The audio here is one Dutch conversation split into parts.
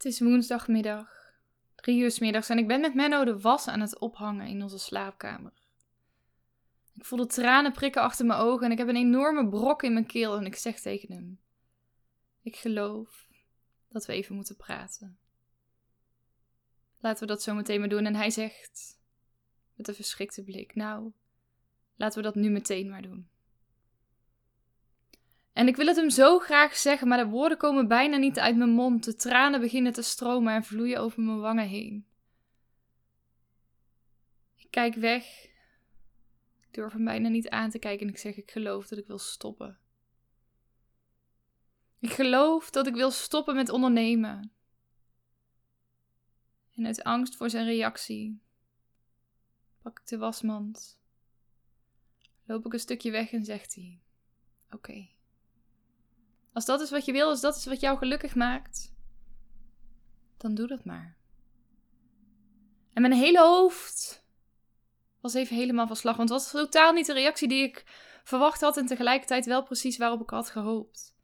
Het is woensdagmiddag, 3 uur 's middags en ik ben met Menno de was aan het ophangen in onze slaapkamer. Ik voel de tranen prikken achter mijn ogen en ik heb een enorme brok in mijn keel en ik zeg tegen hem: ik geloof dat we even moeten praten. Laten we dat zo meteen maar doen. En hij zegt met een verschrikte blik: nou, laten we dat nu meteen maar doen. En ik wil het hem zo graag zeggen, maar de woorden komen bijna niet uit mijn mond. De tranen beginnen te stromen en vloeien over mijn wangen heen. Ik kijk weg. Ik durf hem bijna niet aan te kijken en ik zeg: ik geloof dat ik wil stoppen. Ik geloof dat ik wil stoppen met ondernemen. En uit angst voor zijn reactie pak ik de wasmand, loop ik een stukje weg en zegt hij: oké. Als dat is wat je wil, als dat is wat jou gelukkig maakt, dan doe dat maar. En mijn hele hoofd was even helemaal van slag, want het was totaal niet de reactie die ik verwacht had en tegelijkertijd wel precies waarop ik had gehoopt.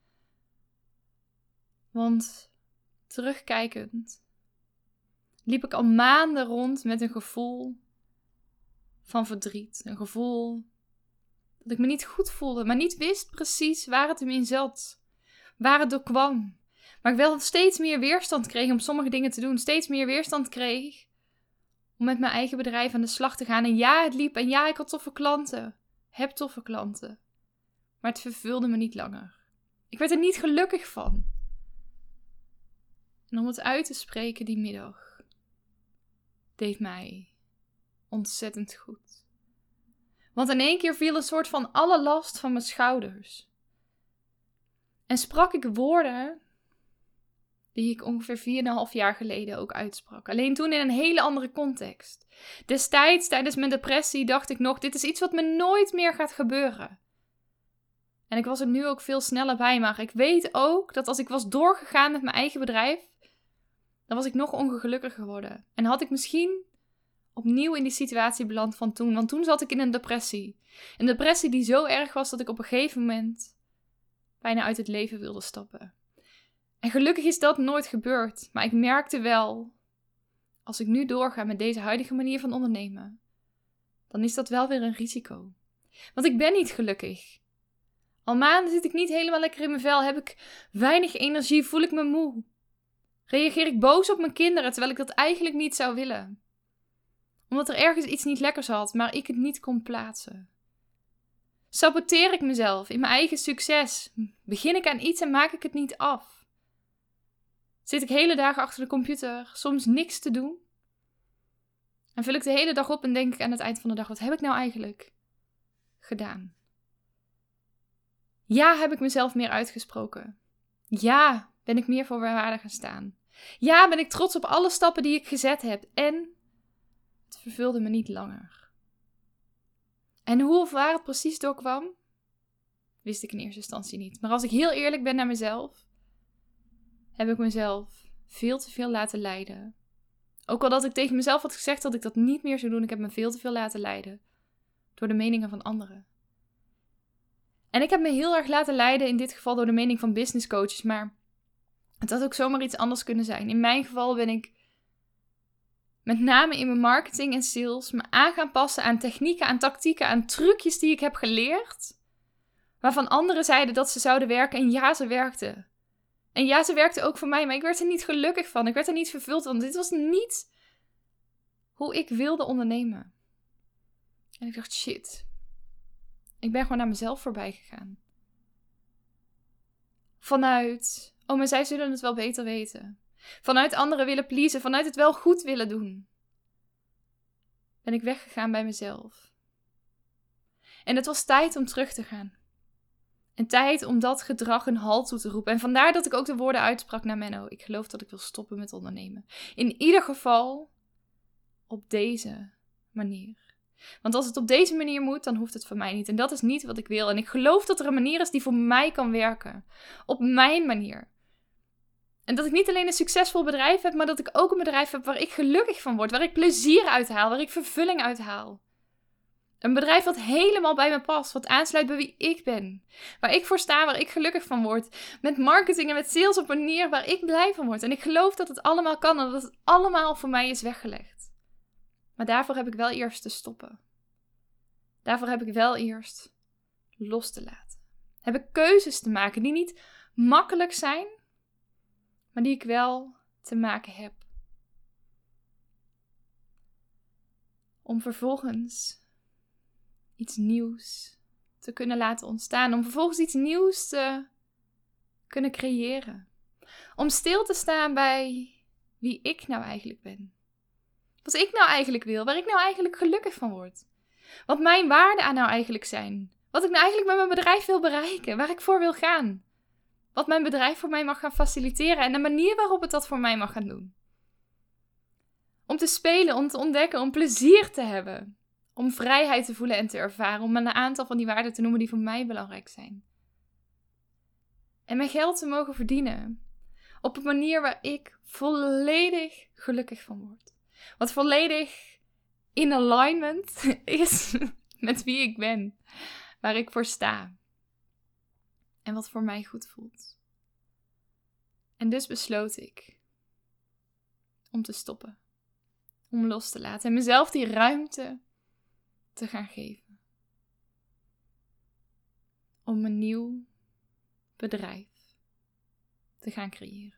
Want terugkijkend liep ik al maanden rond met een gevoel van verdriet. Een gevoel dat ik me niet goed voelde, maar niet wist precies waar het hem in zat. Waar het door kwam. Maar ik wel steeds meer weerstand kreeg om sommige dingen te doen. Steeds meer weerstand kreeg om met mijn eigen bedrijf aan de slag te gaan. En ja, het liep. En ja, ik had toffe klanten. Heb toffe klanten. Maar het vervulde me niet langer. Ik werd er niet gelukkig van. En om het uit te spreken die middag deed mij ontzettend goed. Want in één keer viel een soort van alle last van mijn schouders. En sprak ik woorden die ik ongeveer 4,5 jaar geleden ook uitsprak. Alleen toen in een hele andere context. Destijds, tijdens mijn depressie, dacht ik nog: dit is iets wat me nooit meer gaat gebeuren. En ik was er nu ook veel sneller bij. Maar ik weet ook dat als ik was doorgegaan met mijn eigen bedrijf, dan was ik nog ongelukkiger geworden. En had ik misschien opnieuw in die situatie beland van toen. Want toen zat ik in een depressie. Een depressie die zo erg was dat ik op een gegeven moment bijna uit het leven wilde stappen. En gelukkig is dat nooit gebeurd. Maar ik merkte wel, als ik nu doorga met deze huidige manier van ondernemen, dan is dat wel weer een risico. Want ik ben niet gelukkig. Al maanden zit ik niet helemaal lekker in mijn vel. Heb ik weinig energie, voel ik me moe. Reageer ik boos op mijn kinderen, terwijl ik dat eigenlijk niet zou willen. Omdat er ergens iets niet lekkers had, maar ik het niet kon plaatsen. Saboteer ik mezelf in mijn eigen succes? Begin ik aan iets en maak ik het niet af? Zit ik hele dagen achter de computer, soms niks te doen? En vul ik de hele dag op en denk ik aan het eind van de dag: wat heb ik nou eigenlijk gedaan? Ja, heb ik mezelf meer uitgesproken? Ja, ben ik meer voor mijn waarde gaan staan? Ja, ben ik trots op alle stappen die ik gezet heb? En het vervulde me niet langer. En hoe of waar het precies doorkwam, wist ik in eerste instantie niet. Maar als ik heel eerlijk ben naar mezelf, heb ik mezelf veel te veel laten leiden. Ook al dat ik tegen mezelf had gezegd dat ik dat niet meer zou doen, ik heb me veel te veel laten leiden door de meningen van anderen. En ik heb me heel erg laten leiden, in dit geval door de mening van business coaches, maar het had ook zomaar iets anders kunnen zijn. In mijn geval ben ik met name in mijn marketing en sales me aan gaan passen aan technieken, aan tactieken, aan trucjes die ik heb geleerd, waarvan anderen zeiden dat ze zouden werken. En ja, ze werkten. En ja, ze werkten ook voor mij, maar ik werd er niet gelukkig van. Ik werd er niet vervuld van. Dit was niet hoe ik wilde ondernemen. En ik dacht: shit. Ik ben gewoon naar mezelf voorbij gegaan. Vanuit: oh, maar zij zullen het wel beter weten. Vanuit anderen willen pleasen, vanuit het wel goed willen doen, ben ik weggegaan bij mezelf. En het was tijd om terug te gaan. En tijd om dat gedrag een halt toe te roepen. En vandaar dat ik ook de woorden uitsprak naar Menno: ik geloof dat ik wil stoppen met ondernemen. In ieder geval op deze manier. Want als het op deze manier moet, dan hoeft het voor mij niet. En dat is niet wat ik wil. En ik geloof dat er een manier is die voor mij kan werken. Op mijn manier. En dat ik niet alleen een succesvol bedrijf heb, maar dat ik ook een bedrijf heb waar ik gelukkig van word. Waar ik plezier uit haal, waar ik vervulling uit haal. Een bedrijf wat helemaal bij me past, wat aansluit bij wie ik ben. Waar ik voor sta, waar ik gelukkig van word. Met marketing en met sales op een manier waar ik blij van word. En ik geloof dat het allemaal kan en dat het allemaal voor mij is weggelegd. Maar daarvoor heb ik wel eerst te stoppen. Daarvoor heb ik wel eerst los te laten. Heb ik keuzes te maken die niet makkelijk zijn, maar die ik wel te maken heb. Om vervolgens iets nieuws te kunnen laten ontstaan. Om vervolgens iets nieuws te kunnen creëren. Om stil te staan bij wie ik nou eigenlijk ben. Wat ik nou eigenlijk wil. Waar ik nou eigenlijk gelukkig van word. Wat mijn waarden aan nou eigenlijk zijn. Wat ik nou eigenlijk met mijn bedrijf wil bereiken. Waar ik voor wil gaan. Wat mijn bedrijf voor mij mag gaan faciliteren. En de manier waarop het dat voor mij mag gaan doen. Om te spelen, om te ontdekken, om plezier te hebben. Om vrijheid te voelen en te ervaren. Om een aantal van die waarden te noemen die voor mij belangrijk zijn. En mijn geld te mogen verdienen. Op een manier waar ik volledig gelukkig van word. Wat volledig in alignment is met wie ik ben. Waar ik voor sta. En wat voor mij goed voelt. En dus besloot ik om te stoppen. Om los te laten. En mezelf die ruimte te gaan geven. Om een nieuw bedrijf te gaan creëren.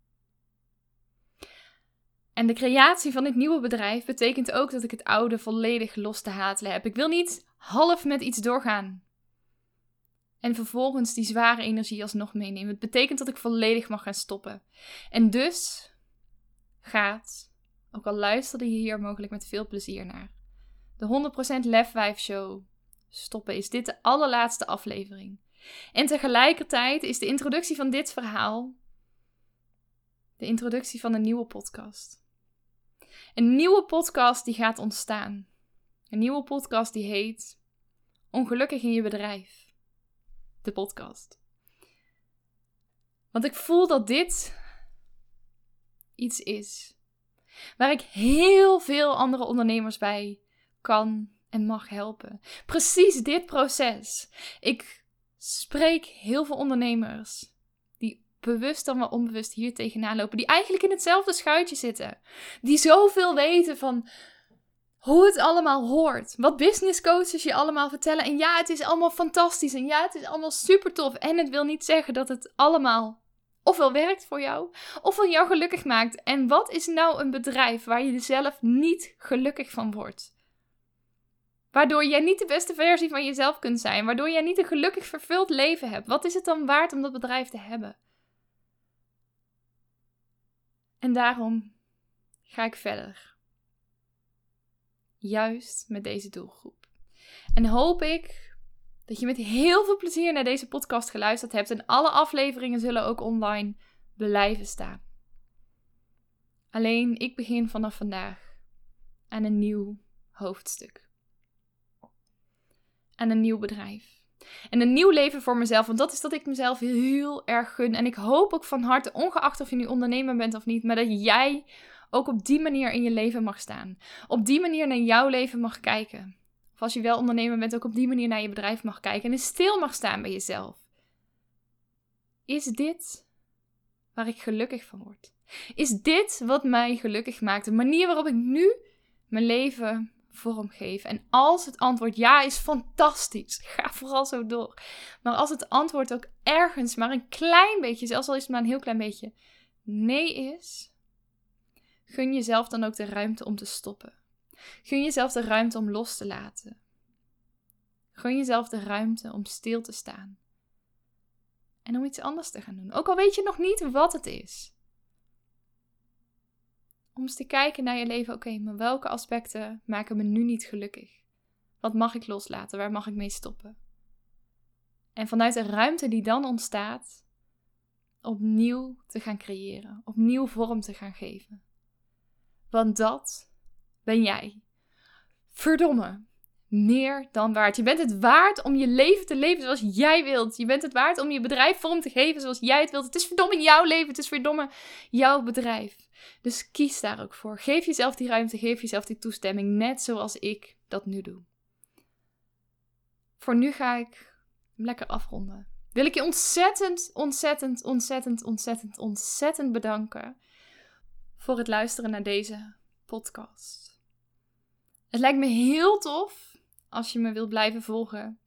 En de creatie van dit nieuwe bedrijf betekent ook dat ik het oude volledig los te hatelen heb. Ik wil niet half met iets doorgaan. En vervolgens die zware energie alsnog meenemen. Het betekent dat ik volledig mag gaan stoppen. En dus gaat, ook al luisterde je hier mogelijk met veel plezier naar, de 100% Lef Wijf Show stoppen. Is dit de allerlaatste aflevering. En tegelijkertijd is de introductie van dit verhaal de introductie van een nieuwe podcast. Een nieuwe podcast die gaat ontstaan. Een nieuwe podcast die heet Ongelukkig in je bedrijf. De podcast. Want ik voel dat dit iets is waar ik heel veel andere ondernemers bij kan en mag helpen. Precies dit proces. Ik spreek heel veel ondernemers die bewust dan wel onbewust hier tegenaan lopen. Die eigenlijk in hetzelfde schuitje zitten. Die zoveel weten van hoe het allemaal hoort. Wat business coaches je allemaal vertellen. En ja, het is allemaal fantastisch. En ja, het is allemaal super tof. En het wil niet zeggen dat het allemaal ofwel werkt voor jou, ofwel jou gelukkig maakt. En wat is nou een bedrijf waar je zelf niet gelukkig van wordt? Waardoor jij niet de beste versie van jezelf kunt zijn. Waardoor jij niet een gelukkig vervuld leven hebt. Wat is het dan waard om dat bedrijf te hebben? En daarom ga ik verder. Juist met deze doelgroep. En hoop ik dat je met heel veel plezier naar deze podcast geluisterd hebt. En alle afleveringen zullen ook online blijven staan. Alleen ik begin vanaf vandaag aan een nieuw hoofdstuk. Aan een nieuw bedrijf. En een nieuw leven voor mezelf. Want dat is dat ik mezelf heel erg gun. En ik hoop ook van harte, ongeacht of je nu ondernemer bent of niet, maar dat jij ook op die manier in je leven mag staan. Op die manier naar jouw leven mag kijken. Of als je wel ondernemer bent, ook op die manier naar je bedrijf mag kijken. En stil mag staan bij jezelf. Is dit waar ik gelukkig van word? Is dit wat mij gelukkig maakt? De manier waarop ik nu mijn leven vormgeef. En als het antwoord ja is, fantastisch. Ga vooral zo door. Maar als het antwoord ook ergens maar een klein beetje, zelfs al is het maar een heel klein beetje, nee is, gun jezelf dan ook de ruimte om te stoppen. Gun jezelf de ruimte om los te laten. Gun jezelf de ruimte om stil te staan. En om iets anders te gaan doen. Ook al weet je nog niet wat het is. Om eens te kijken naar je leven. Oké, maar welke aspecten maken me nu niet gelukkig? Wat mag ik loslaten? Waar mag ik mee stoppen? En vanuit de ruimte die dan ontstaat, opnieuw te gaan creëren. Opnieuw vorm te gaan geven. Want dat ben jij. Verdomme. Meer dan waard. Je bent het waard om je leven te leven zoals jij wilt. Je bent het waard om je bedrijf vorm te geven zoals jij het wilt. Het is verdomme jouw leven. Het is verdomme jouw bedrijf. Dus kies daar ook voor. Geef jezelf die ruimte. Geef jezelf die toestemming. Net zoals ik dat nu doe. voor nu ga ik hem lekker afronden. Wil ik je ontzettend bedanken voor het luisteren naar deze podcast. Het lijkt me heel tof als je me wilt blijven volgen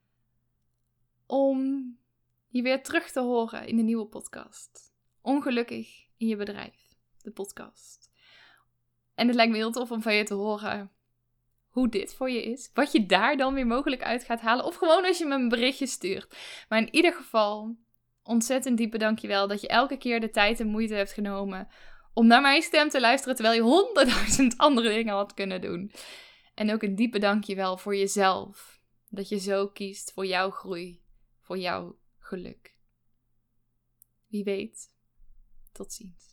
om je weer terug te horen in de nieuwe podcast. Ongelukkig in je bedrijf, de podcast. En het lijkt me heel tof om van je te horen hoe dit voor je is. Wat je daar dan weer mogelijk uit gaat halen. Of gewoon als je me een berichtje stuurt. Maar in ieder geval, ontzettend diepe dankjewel dat je elke keer de tijd en moeite hebt genomen om naar mijn stem te luisteren terwijl je 100.000 andere dingen had kunnen doen. En ook een diepe dankjewel voor jezelf. Dat je zo kiest voor jouw groei, voor jouw geluk. Wie weet. Tot ziens.